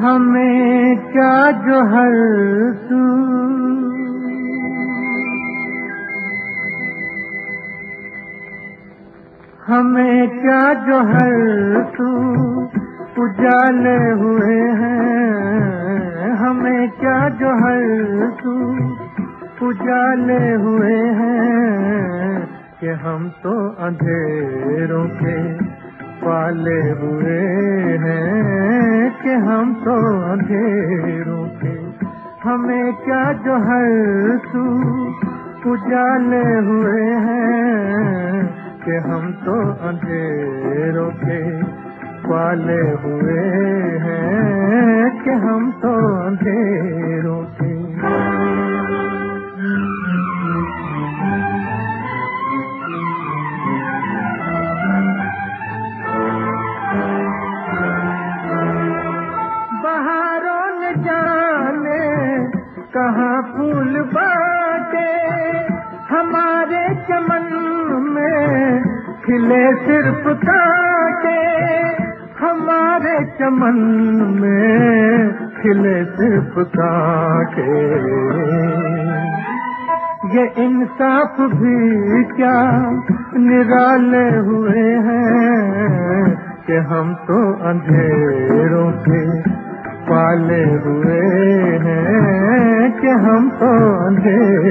हमें क्या जो हर तू हमें क्या जो हर तू उजाले हुए हैं, हमें क्या जो हर तू उजाले हुए हैं कि हम तो अंधेरों के पाले हुए हैं, कि हम तो अंधेरों के। हमें क्या जो हर तू उजाले हुए हैं कि हम तो अंधेरों के पाले हुए हैं, कि हम तो अंधेरों के। बहारों न जाने कहाँ फूल बाटे, हमारे चमन में खिले सिर्फ कांटे, हमारे चमन में खिले सिर्फ कांटे। ये इंसाफ भी क्या निराले हुए हैं कि हम तो अंधेरों के पाले हुए हैं, कि हम तो अंधेरों